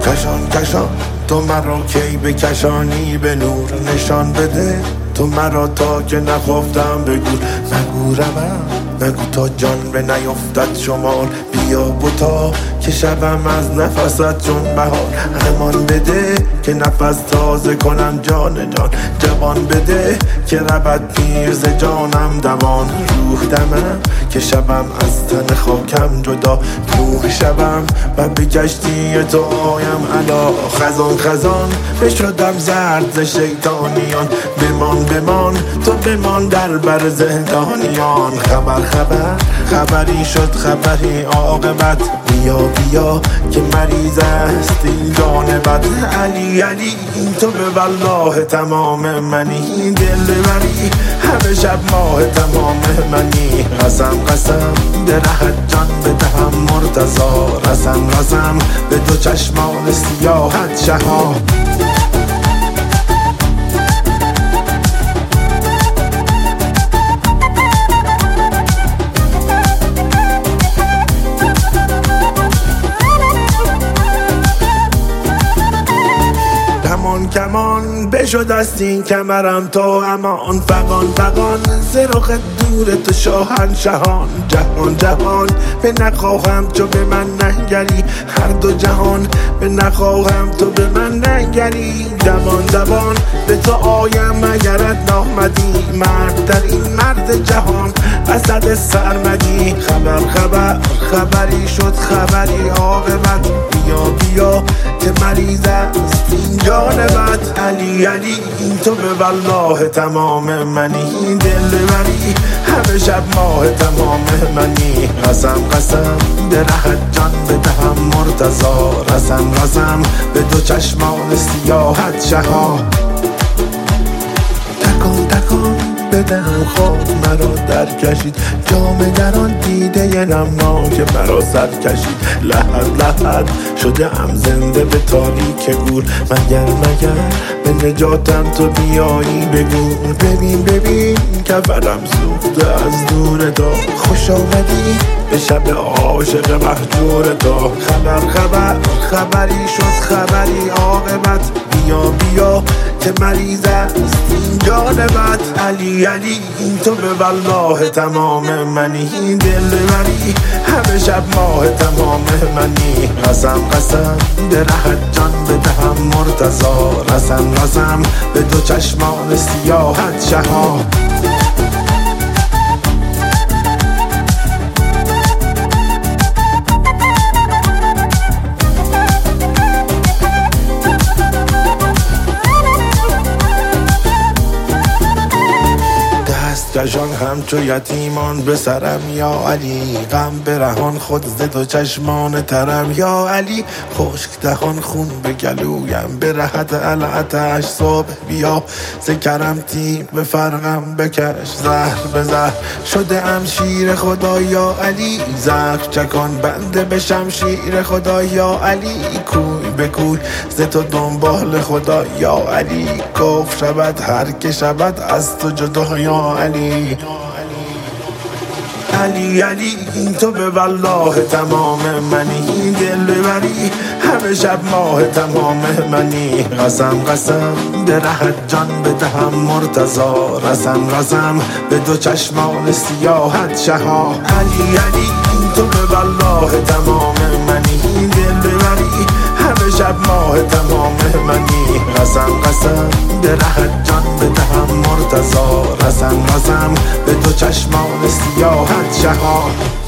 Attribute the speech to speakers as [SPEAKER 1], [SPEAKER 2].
[SPEAKER 1] کشان کشان تو مرا کی بکشانی به نور نشان بده تو مرا تا که نخفتم بگو نگورم نگو تا جان به نیفتد شمار بیا بوتا که شبم از نفست چون بهار امان بده که نفس تازه کنم جان جوان بده که ربط پیر ز جانم دوان روح دمم که شبم از تن خاکم جدا روح شبم و به کشتی تو آیم علا خزان خزان بشدم زرد ز شیطانیان بمان تو بمان در بر زندانیان خبری شد خبری عاقبت بیا که مریض است این جان بد علی تو به والله تمام منی دل بری همه شب ماه تمام منی قسم به رهت جان بدهم مرتضا رسم به دو چشمان سیاحت شها کمان بشد است این کمرم تو امان فقان ز رخ دور تو شاهنشهان جهان به نخواهم تو به من ننگری هر دو جهان به نخواهم تو به من ننگری دوان به تو آیم اگرت نامدی مرد در این مرد جهان اسد سرمدی خبری شد خبری عاقبت بیا که مریض است این جان بد علی تو به والله تمام منی دل بری همه شب ماه تمام منی قسم به رهت جان بدهم مرتضا رسم به دو چشمان سیاحت شها تکان بدهم خاک مرا در کشید جام در آن دیده نمناک مرا سر کشید لحد شده ام زنده به تاریک گور مگر به نجاتم تو بیایی بگو ببین کفرم سوخته از دور تو خوش آمدی به شب عاشق مهجور تو خبری شد خبری عاقبت بیا که مریض است این جان بد علی تو به والله تمام منی دل بری همه شب ماه تمام منی قسم به رهت جان بدهم مرتضا رسم به دو چشمان سیاحت شها کشان همچو یتیمان به سرم یا علی غم برهان خود ز دو چشمان ترم یا علی خشک دهان خون به گلویم به رهت العتش صبح بیا ز کرم تیغ به فرقم بکش زهر به زهر شده ام شیر خدا یا علی زخم چکان بنده به شمشیر خدا یا علی کوی به کوی ز تو دنبال خدا یا علی کفر شود هر که شود از تو جدا یا علی تو به والله تمام منی دل بری همه شب ماه تمام منی قسم به رهت جان بدهم مرتضا رسم به دو چشمان سیاحت شها علی تو به والله تمام منی دل بری همه شب ماه تمام منی قسم به رهت جان بدهم مرتضا رسم به دو چشمان سیاحت شها